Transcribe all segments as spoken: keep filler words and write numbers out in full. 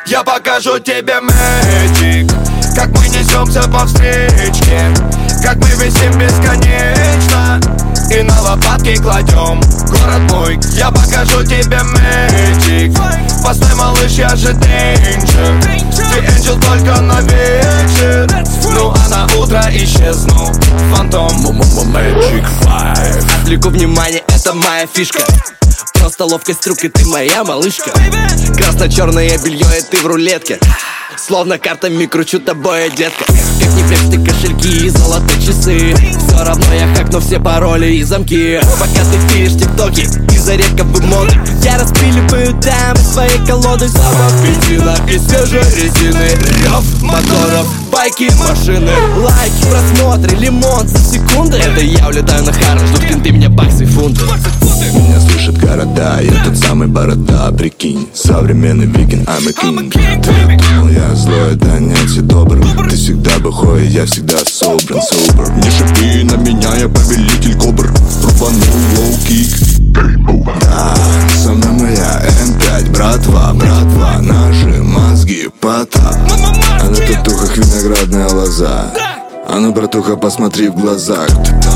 Я покажу тебе magic, как мы несемся по встречке, как мы висим бесконечно и на лопатки кладем город мой. Я покажу тебе magic. Постой, малыш, я же danger. Ты angel только на вечер, ну а на утро исчезну фантом. Magic five. Отвлеку внимание, это моя фишка. Просто ловкость рук, и ты моя малышка. Красно-черное белье, и ты в рулетке. Словно картами кручу тобой, детка. Как не прячь ты кошельки и золотые часы, все равно я хакну все пароли и замки. Пока ты пилишь тиктоки из-за редкого моды, я распиливаю там свои колоды. Запах бензина и свежей резины, рев моторов, байки, машины. Лайки, просмотры, лимон за секунды. Это я улетаю на Харвард, ждут кенты меня баксы и фунты. Меня слышат города, я тот самый борода, прикинь. Современный викинг, I'm a king. Ты думал, я злой, да нет, я добр. Ты всегда бухой, я всегда собран, собр. Не шипи на меня, я повелитель кобр. Рубанул лоу-кик. Да, со мной моя эм пять, братва, братва. Наши мозги потап. А на татухах виноградная лоза. А ну, братуха, посмотри в глаза.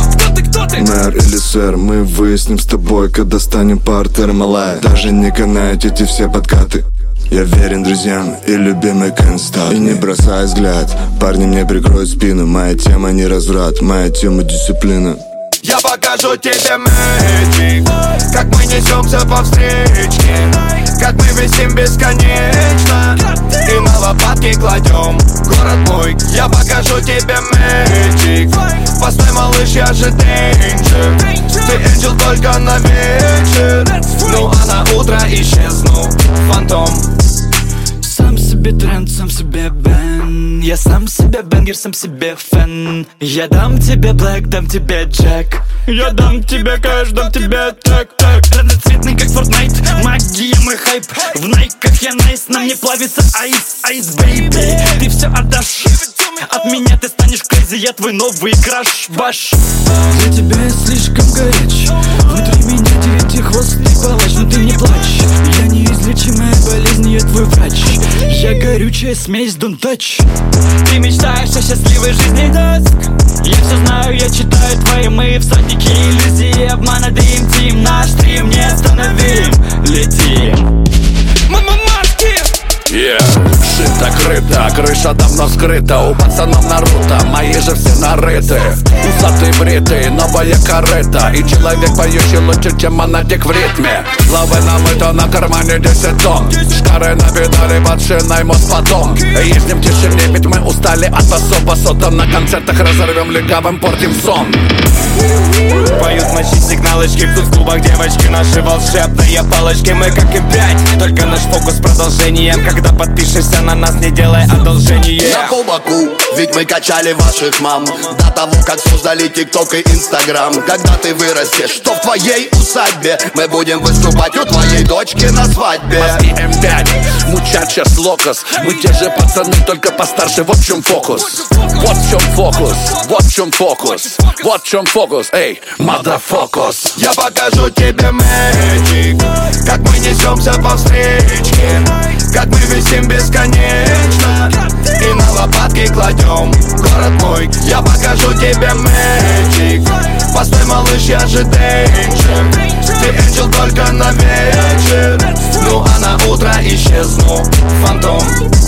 Мэр или сэр, мы выясним с тобой, когда станем партером, малая. Даже не канают эти все подкаты. Я верен друзьям и любимый can't stop. И не бросай взгляд, парни мне прикроют спину. Моя тема не разврат, моя тема дисциплина. Я покажу тебе magic, как мы несемся по встречке, как мы висим бесконечно и на лопатки кладем город мой. Я покажу тебе magic. Постой, малыш, я же danger. Ты angel только на вечер, ну а на утро исчезну фантом. Сам себе тренд, сам себе бен. Я сам себе бенгер, сам себе фэн. Я дам тебе блэк, дам тебе джек. Я дам тебе кэш, дам тебе так, так. Разноцветный, как Fortnite, магия мой хайп. В найках я найс, на мне плавится айс, айс, бейби. Ты все отдашь, от меня ты станешь crazy, я твой новый краш, баш. Для тебя я слишком горяч, внутри меня девятихвостый палач. Но ты не плачь, я неизлечимая болезнь, я твой врач. Я горючая смесь, don't touch. Ты мечтаешь о счастливой жизни, доск. Я все знаю, я читаю твои мы всадники иллюзии, обмана, дым, тим. Наш стрим не остановим, летим. Мама, маски! Yeah. Шито крыто, крыша давно скрыта. У пацанов Наруто, мои же все нарыты. Усатый бритый, новая корыта. И человек поющий лучше, чем монатик в ритме. Лавы намыто, на кармане десять тонн. Шкары на педали, под шиной мост потом. Ездим в тишине, ведь мы устали от басов. Басотом на концертах разорвем легавым, портим сон. Поют мочи сигналочки, тут в клубах девочки. Наши волшебные палочки, мы как эм пять. Только наш фокус продолжением. Когда подпишешься на нас, не делай одолжение. На кулаку, ведь мы качали ваших мам до того, как создали тикток и инстаграм. Когда ты вырастешь, что в твоей усадьбе мы будем выступать у твоей дочки на свадьбе. Мозги эм пять, мучачес локос. Мы те же пацаны, только постарше, вот в чем фокус. Вот в чем фокус, вот в чем фокус. Вот в чем фокус, эй, motherfuckers. Я покажу тебе magic, как мы несемся по встречке, как мы висим бесконечно и на лопатки кладем город мой. Я покажу тебе magic. Постой, малыш, я же danger. Ты angel только на вечер, ну а на утро исчезну фантом.